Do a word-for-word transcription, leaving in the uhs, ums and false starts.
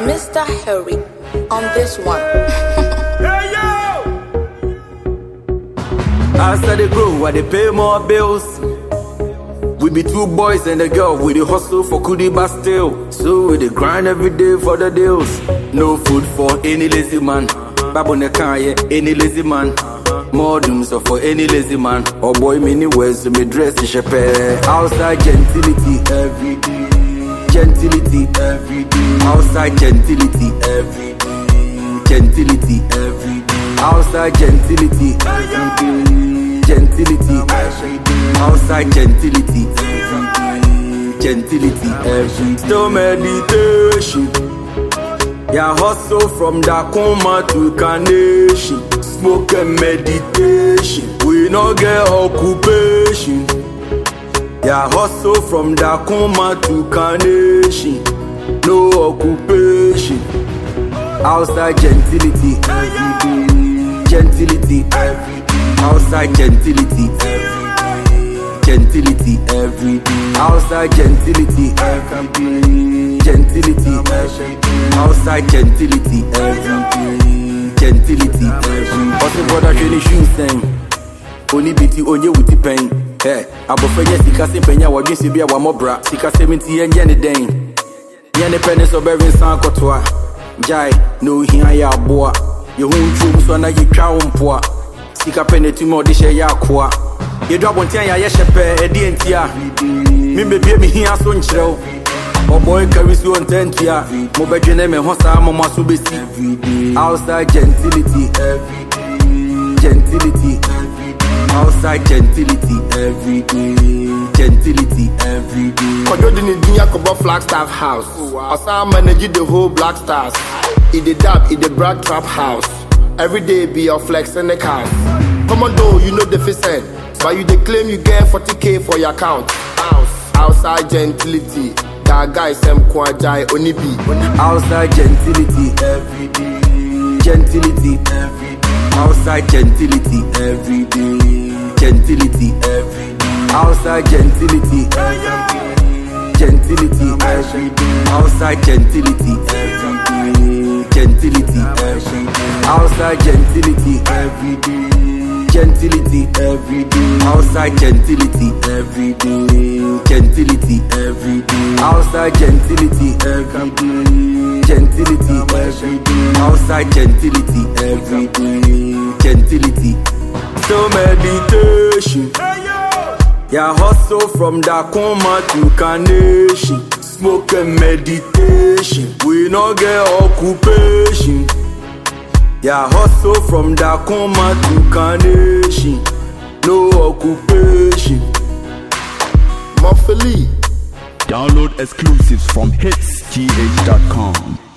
Mister Harry on this one. Hey yo! As I dey grow, I dey pay more bills. We be two boys and a girl, we dey hustle for kudi but still. So we dey grind every day for the deals. No food for any lazy man. Babu ne kanye, any lazy man. More dooms for any lazy man. Oh boy, many ways to me dress is a pair. Outside gentility every day. Gentility every day. Outside gentility every day. Gentility every day. Outside gentility every day. Gentility every day. Outside gentility every day. Gentility every day. Still meditation. Yeah, hustle from Dakoma to Carnation. Smoke and meditation. We no get occupation. Yeah, hustle from Dakoma to Carnation. No occupation. Outside gentility every day. Gentility every day. Outside gentility every day. Gentility every day. Outside gentility every day. Gentility every day. Outside gentility every day. Gentility every day. Also brother really shoes thing. Only biti onye wuti pen. Hey, abofenye sika se penya wadwin se bia wa mobra. Sika seventy enye ne den. Ye ne pen so berin san kotwa. Jai no hia ya aboa. Ye hu ntrum so na ye twa wo mpoa. Sika peneti mo de hye ya akoa. Ye dwa bontia ya ye hyepe edi entia. Me bebie me hia so nkyerɛw. Oh boy, carry so intentia. Mo bedwene me ho sa mo maso besi. Outside gentility every day. Gentility every day. Outside gentility every day. Gentility every day. Kodo di ni dinya kobo Flagstaff house. Asa manage the whole Black Stars. I the dab, I the brag trap house. Every day be your flex in the cars. Commando, you know the face end. But you dey claim you get forty K for your account. House, outside gentility. That guy sem kwajai onibi. Outside gentility every day. Gentility every day. Outside gentility every day. Gentility every day. Outside gentility every day. Gentility every day. Outside gentility every day. Gentility every day. Outside gentility every day. Gentility every day. Outside gentility every day. Gentility every day. Outside gentility every day. Gentility every day. Outside gentility every day. Gentility. So meditation. Yeah, hustle from Dakoma to Carnation. Smoke and meditation. We no get occupation. Yeah, hustle from Dakoma to Carnation. No occupation. Muffily. Download exclusives from hits g h dot com.